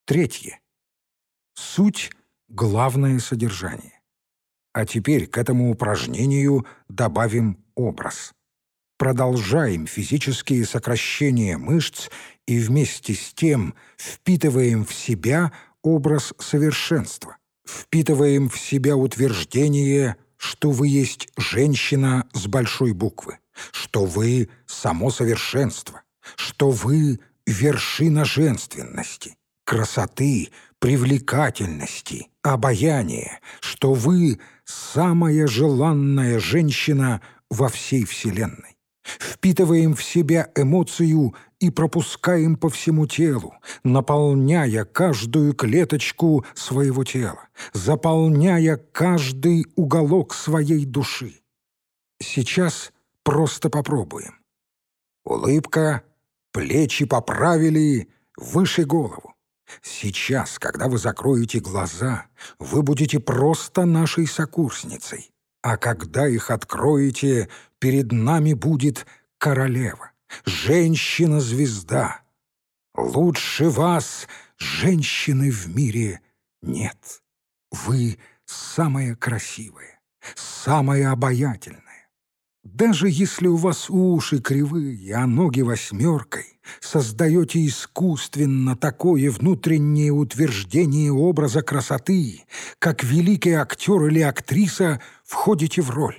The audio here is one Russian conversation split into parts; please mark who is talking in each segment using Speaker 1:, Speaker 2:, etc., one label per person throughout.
Speaker 1: Третье. Суть — главное содержание. А теперь к этому упражнению добавим образ. Продолжаем физические сокращения мышц и вместе с тем впитываем в себя образ совершенства. Впитываем в себя утверждение, что вы есть женщина с большой буквы, что вы — само совершенство, что вы — вершина женственности, красоты, привлекательности, обаяния, что вы — самая желанная женщина во всей Вселенной. Впитываем в себя эмоцию и пропускаем по всему телу, наполняя каждую клеточку своего тела, заполняя каждый уголок своей души. Сейчас просто попробуем. Улыбка, плечи поправили, выше голову. Сейчас, когда вы закроете глаза, вы будете просто нашей сокурсницей. А когда их откроете, перед нами будет королева, женщина-звезда. Лучше вас, женщины, в мире нет. Вы самая красивая, самая обаятельная. Даже если у вас уши кривые, а ноги восьмеркой, создаете искусственно такое внутреннее утверждение образа красоты, как великий актер или актриса входите в роль.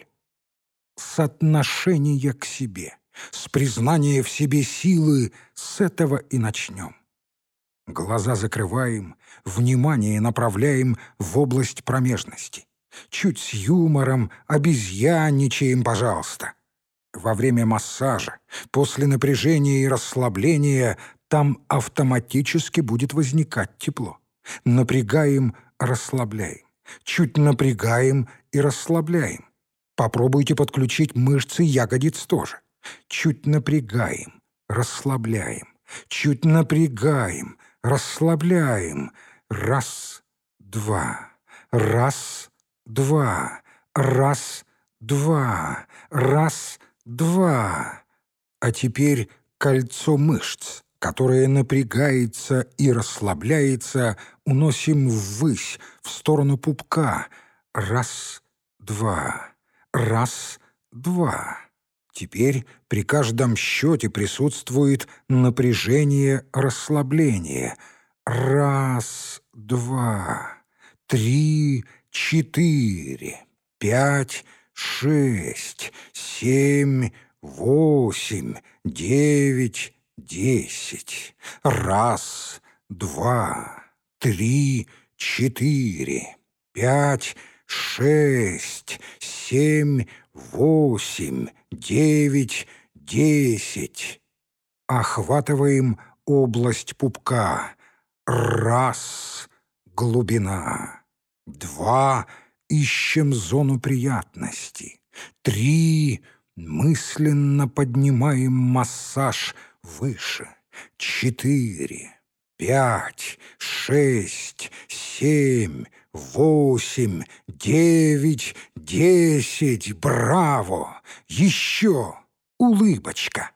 Speaker 1: С отношения к себе, с признания в себе силы, с этого и начнем. Глаза закрываем, внимание направляем в область промежности. Чуть с юмором обезьянничаем, пожалуйста. Во время массажа, после напряжения и расслабления, там автоматически будет возникать тепло. Напрягаем, расслабляем. Чуть напрягаем и расслабляем. Попробуйте подключить мышцы ягодиц тоже. Чуть напрягаем, расслабляем. Чуть напрягаем, расслабляем. Раз, два. Раз, два. Раз, два. Раз, два. А теперь кольцо мышц, которое напрягается и расслабляется, уносим ввысь, в сторону пупка. Раз, два. Раз, два. Теперь при каждом счете присутствует напряжение, расслабление. Раз, два, три, четыре, пять, шесть, семь, восемь, девять, десять. Раз, два, три, четыре, пять, шесть, семь, восемь, девять, десять. Охватываем область пупка. Раз — глубина. Два — ищем зону приятности. Три — мысленно поднимаем массаж выше. Четыре, пять, шесть, семь, восемь, девять, десять. Браво! Еще улыбочка.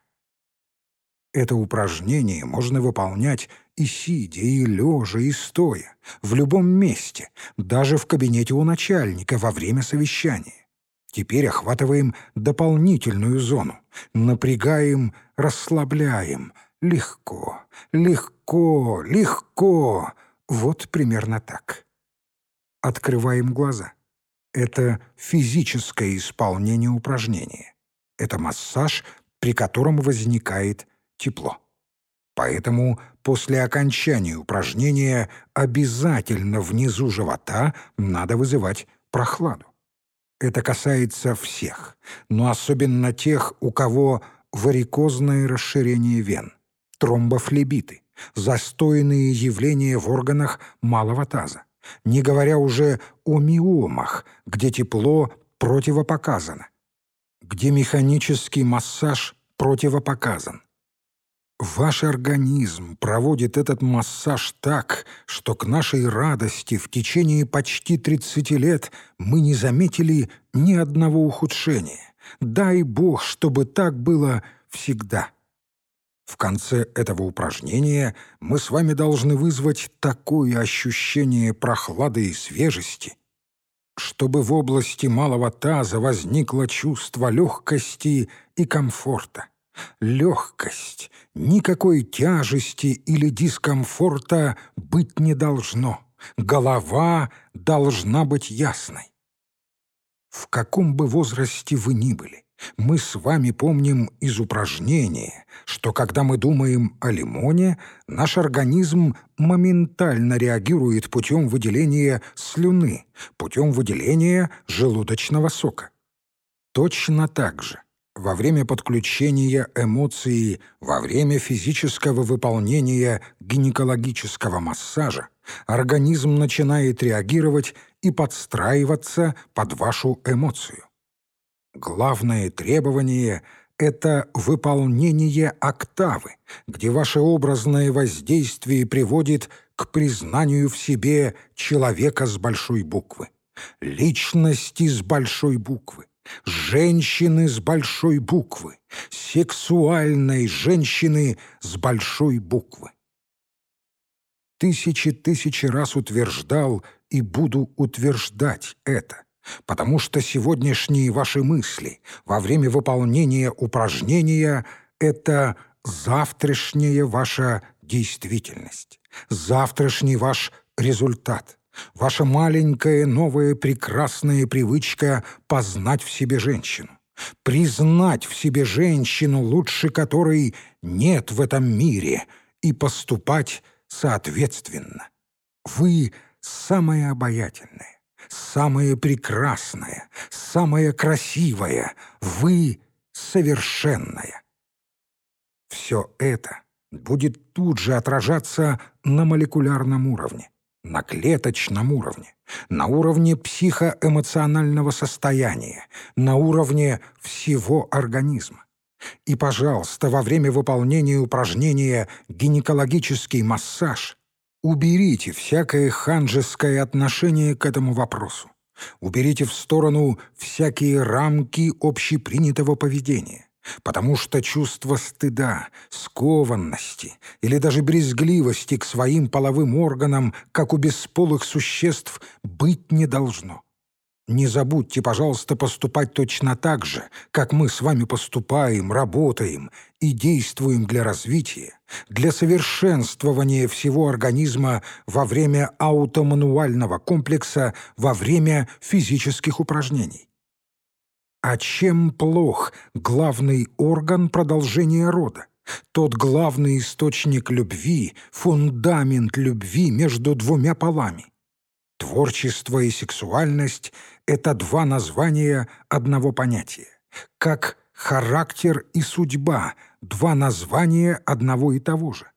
Speaker 1: Это упражнение можно выполнять и сидя, и лежа, и стоя, в любом месте, даже в кабинете у начальника во время совещания. Теперь охватываем дополнительную зону, напрягаем, расслабляем. Легко, легко, легко. Вот примерно так. Открываем глаза. Это физическое исполнение упражнения. Это массаж, при котором возникает тепло. Поэтому после окончания упражнения обязательно внизу живота надо вызывать прохладу. Это касается всех, но особенно тех, у кого варикозное расширение вен, тромбофлебиты, застойные явления в органах малого таза, не говоря уже о миомах, где тепло противопоказано, где механический массаж противопоказан. Ваш организм проводит этот массаж так, что к нашей радости в течение почти 30 лет мы не заметили ни одного ухудшения. Дай Бог, чтобы так было всегда. В конце этого упражнения мы с вами должны вызвать такое ощущение прохлады и свежести, чтобы в области малого таза возникло чувство легкости и комфорта. Легкость, никакой тяжести или дискомфорта быть не должно. Голова должна быть ясной. В каком бы возрасте вы ни были, мы с вами помним из упражнения, что когда мы думаем о лимоне, наш организм моментально реагирует путем выделения слюны, путем выделения желудочного сока. Точно так же во время подключения эмоций, во время физического выполнения гинекологического массажа организм начинает реагировать и подстраиваться под вашу эмоцию. Главное требование — это выполнение октавы, где ваше образное воздействие приводит к признанию в себе человека с большой буквы, личности с большой буквы, женщины с большой буквы, сексуальной женщины с большой буквы. Тысячи раз утверждал и буду утверждать это, потому что сегодняшние ваши мысли во время выполнения упражнения — это завтрашняя ваша действительность, завтрашний ваш результат, ваша маленькая новая прекрасная привычка познать в себе женщину, признать в себе женщину, лучше которой нет в этом мире, и поступать соответственно. Вы самая обаятельная, самая прекрасная, самая красивая, вы совершенная. Все это будет тут же отражаться на молекулярном уровне, на клеточном уровне, на уровне психоэмоционального состояния, на уровне всего организма. И, пожалуйста, во время выполнения упражнения «гинекологический массаж» уберите всякое ханжеское отношение к этому вопросу. Уберите в сторону всякие рамки общепринятого поведения, потому что чувство стыда, скованности или даже брезгливости к своим половым органам, как у бесполых существ, быть не должно. Не забудьте, пожалуйста, поступать точно так же, как мы с вами поступаем, работаем и действуем для развития, для совершенствования всего организма во время аутомануального комплекса, во время физических упражнений. А чем плох главный орган продолжения рода? Тот главный источник любви, фундамент любви между двумя полами. Творчество и сексуальность — это два названия одного понятия, как характер и судьба — два названия одного и того же.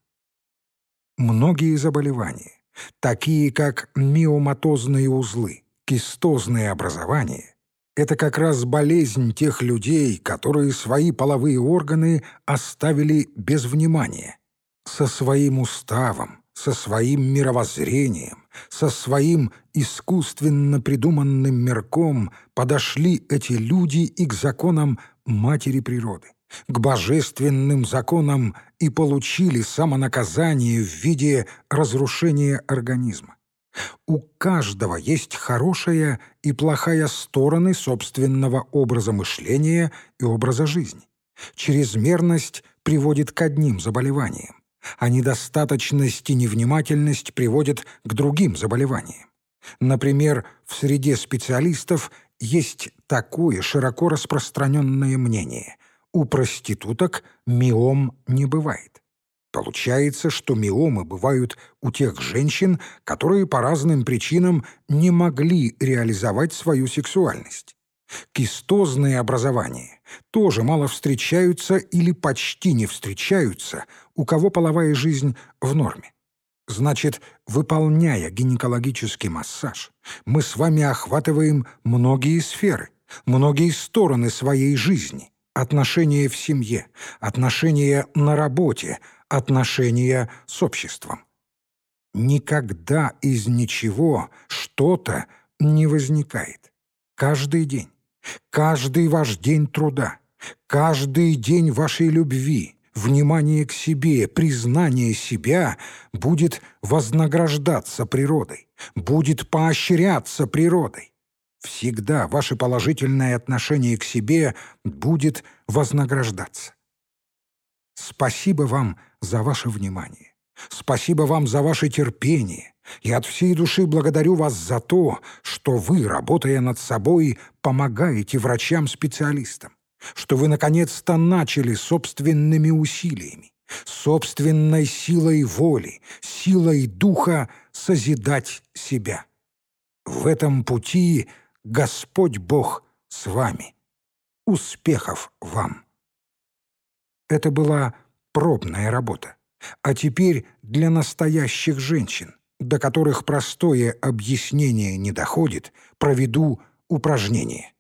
Speaker 1: Многие заболевания, такие как миоматозные узлы, кистозные образования, это как раз болезнь тех людей, которые свои половые органы оставили без внимания, со своим уставом, со своим мировоззрением, со своим искусственно придуманным мирком подошли эти люди и к законам матери природы, к божественным законам и получили самонаказание в виде разрушения организма. У каждого есть хорошая и плохая стороны собственного образа мышления и образа жизни. Чрезмерность приводит к одним заболеваниям, а недостаточность и невнимательность приводят к другим заболеваниям. Например, в среде специалистов есть такое широко распространенное мнение: у проституток миом не бывает. Получается, что миомы бывают у тех женщин, которые по разным причинам не могли реализовать свою сексуальность. Кистозные образования тоже мало встречаются или почти не встречаются, у кого половая жизнь в норме. Значит, выполняя гинекологический массаж, мы с вами охватываем многие сферы, многие стороны своей жизни: отношения в семье, отношения на работе, отношения с обществом. Никогда из ничего что-то не возникает. Каждый день, каждый ваш день труда, каждый день вашей любви, внимание к себе, признание себя будет вознаграждаться природой, будет поощряться природой. Всегда ваше положительное отношение к себе будет вознаграждаться. Спасибо вам за ваше внимание. Спасибо вам за ваше терпение. И от всей души благодарю вас за то, что вы, работая над собой, помогаете врачам-специалистам, что вы наконец-то начали собственными усилиями, собственной силой воли, силой духа созидать себя. В этом пути Господь Бог с вами. Успехов вам! Это была пробная работа. А теперь для настоящих женщин, до которых простое объяснение не доходит, проведу упражнение.